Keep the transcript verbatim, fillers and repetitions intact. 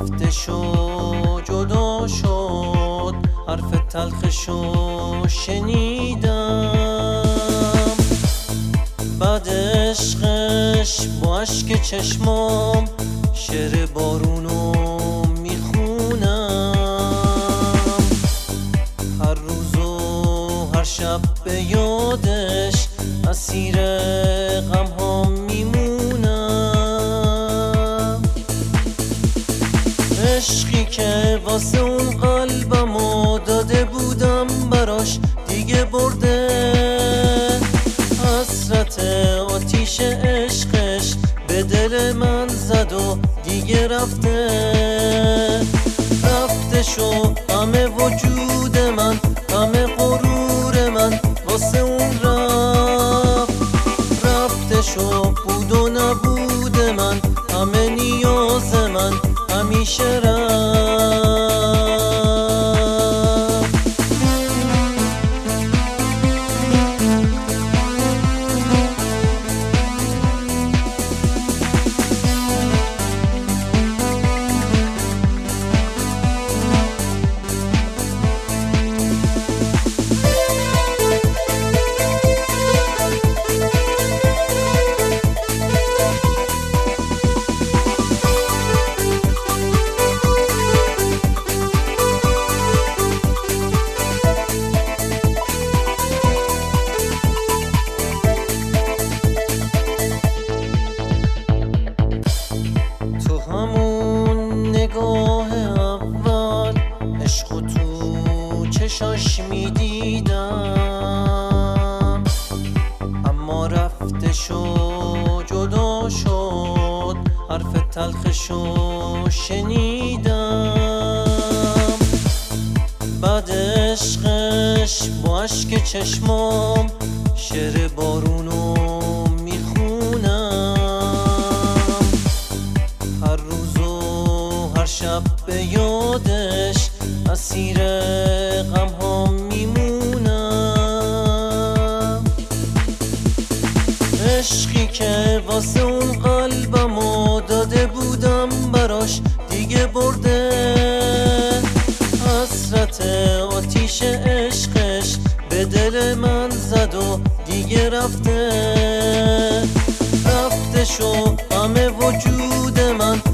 رفته شو جدا شد، حرف تلخشو شنیدم. بعد عشقش با عشق چشمام شعر بارونو میخونم. هر روز و هر شب به یادش اسیر غم ها میمونم. عشقی که واسه اون قلبمو داده بودم براش دیگه برده. حسرت آتیش عشقش به دل من زد و دیگه رفته. رفته شو همه وجود من، همه غرور من واسه اون رفت. رفته شو بود و نبود من، همه نیاز من همیشه رفت. نگاه اول عشق تو چشاش میدیدم، اما رفته شو جدا شد، حرف تلخشو شنیدم. بعد عشقش با عشق چشمام شعر بارونو میخونم. هر روز هر شب به یادش اسیر غم ها میمونم. عشقی که واسه اون قلبمو داده بودم براش دیگه برده. حسرت آتیش عشقش به دل من زد و دیگه رفته. رفته شو همه وجود من،